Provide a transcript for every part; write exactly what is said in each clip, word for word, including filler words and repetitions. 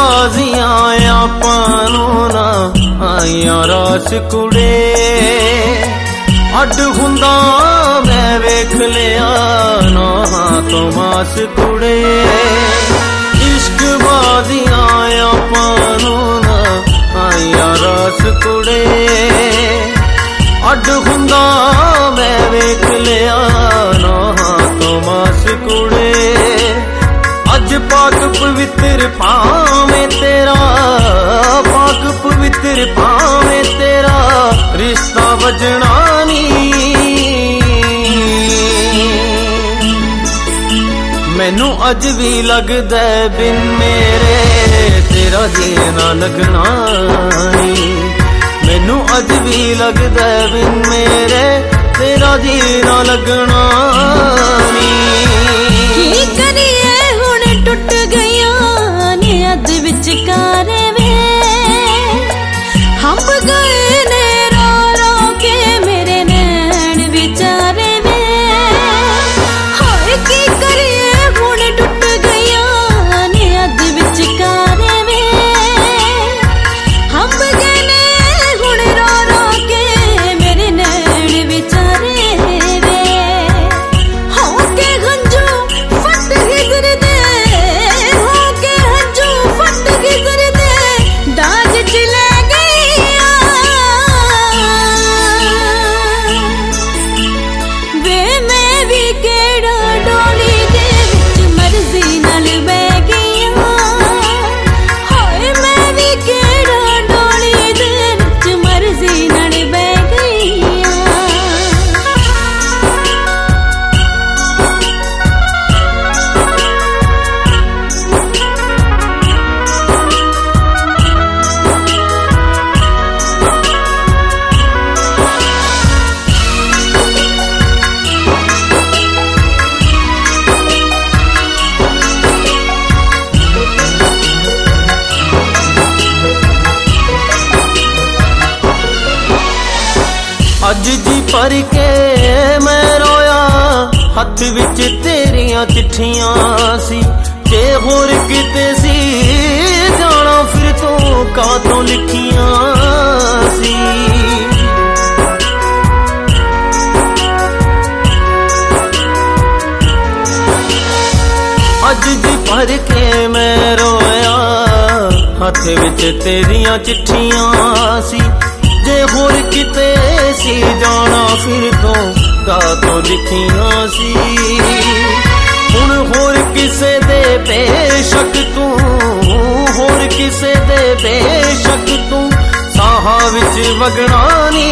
बाजियां आपां नूं ना आईयां रास कुड़े अड हुंदा मैं वेख लिया ना तो मास कुड़े इश्क बाजियां आपां नूं ना आईयां रास कुड़े अड हुंदा मैं वेख लिया ना तो मास कुड़े अज पाक पवित्र पावे तेरा पाक पवित्र पावे तेरा रिश्ता वजना नी मैनू अज भी लगदा बिन मेरे तेरा जीना लगना नी मैनू अज भी लगदा बिन मेरे तेरा जीना लगना नी की करिए हुण टुट गया ने अद विचकार वे हंब गए ने रो रो के मेरे नैन विचारे वे हाय की करिए हुण टुट गया ने अद विचकार वे हंब गए ने हुण रो रो के मेरे नैन विचारे वे हो के हंजू फट गिजर दे हो के हंजू फट गिजर दे दाग चले गईया वे मैं भी केड़ा डोली दे विच मर्जी नाल बह गईया हाय मैं भी केड़ा डोली दे विच मर्जी नाल बह गईया अज जी भर के मैं रोया हथ विच तेरियां चिट्ठियां सी जे होर किते सी जाना फिर तू कातों लिखियां सी अज जी भर के मैं रोया हथ विच तेरियां चिट्ठियां सी जे होर किते सी जाना फिर तो कातों लिखियां सी हुण होर किसे दे बेशक तू होर किसे दे बेशक तू साहा विच वगना नी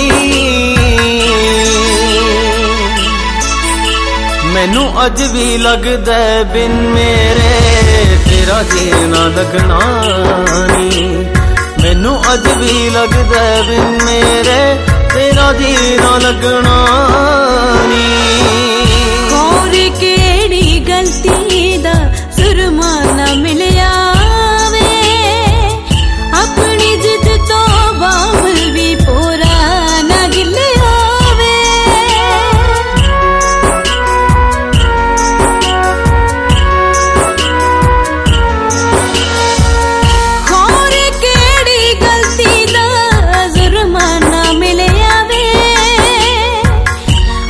मैनू अज भी लगदा बिन मेरे तेरा जीना लगना नी मैनू अज भी लगदा बिन मेरे तेरा जीना लगना नी और केड़ी गलती दा सुरमा ना मिलिया वे अपनी जिद तो बाबुल भी पूरा ना गिलिया वे और केड़ी गलती दा जुर्माना मिलिया वे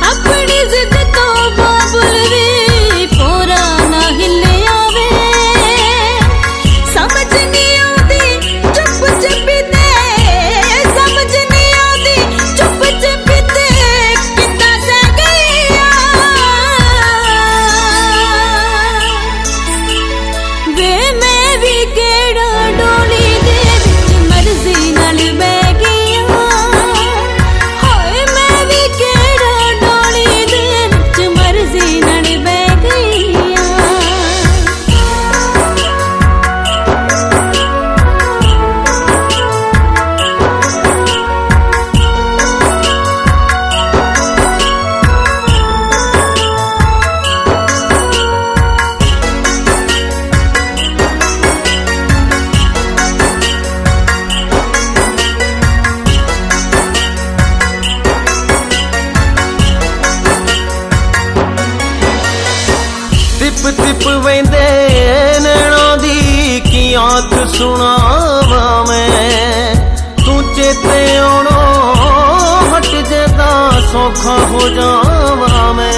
आख सुनावा मैं, तू चेते आउणों हट जे तां सौखा हो जावा मैं।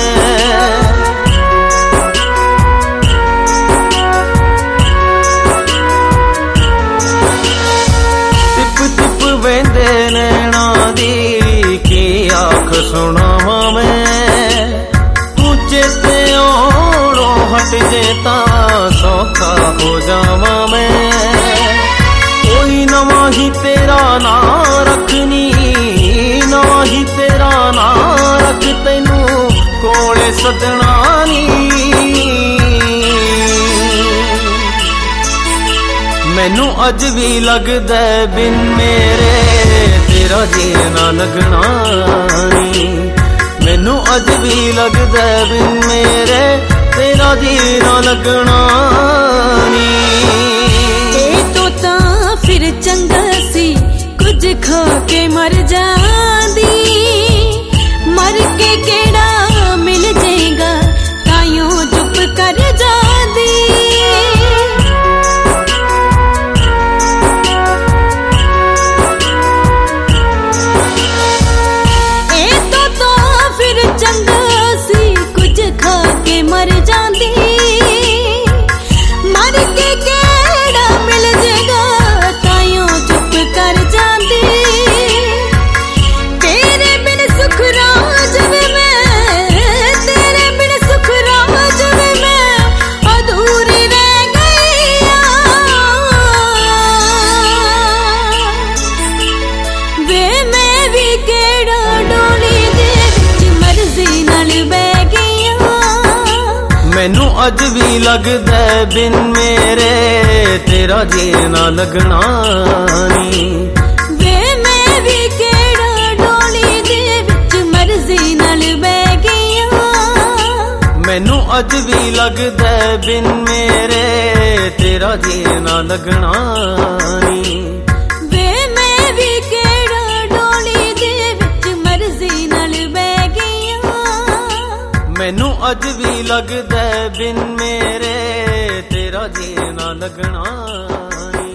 वेंदे नैना दी की आख सुनावा मैं, तू चेते आउणों हट जे तां सौखा हो जावा मैं। कोई नवा ही तेरा ना रखनी, नवा ही तेरा ना रख तैनू कोले सदना नी। मैनू अज भी लगदा बिन मेरे तेरा जीना लगना नी। मैनू अज भी लगदा बिन मेरे तेरा जीना लगना नी। ए तो तां फिर चंगा सी कुछ खा के मर जांदी, मर के केड़ा मिल जाएगा ताइयों चुप कर जांदी। मर जांदी, मर के केड़ा मिल जेगा ताइयों चुप कर जांदी। तेरे बिन सुख राज वे मैं, तेरे बिन सुख राज वे मैं अधूरी रह गई। वे मैं भी केड़ा डोली दे विच मर्जी नाल बह गई। मैनू अज भी लगदा बिन मेरे तेरा जीना लगना नी। वे मैं भी केड़ा डोली दे विच मर्जी नाल बह गई। मैनू अज भी लगदा बिन मेरे तेरा जीना लगना नी। वे मैं भी केड़ा डोली दे विच मर्जी नाल बह गई। मैनू अज भी लगदा बिन मेरे तेरा जीना लगना नी।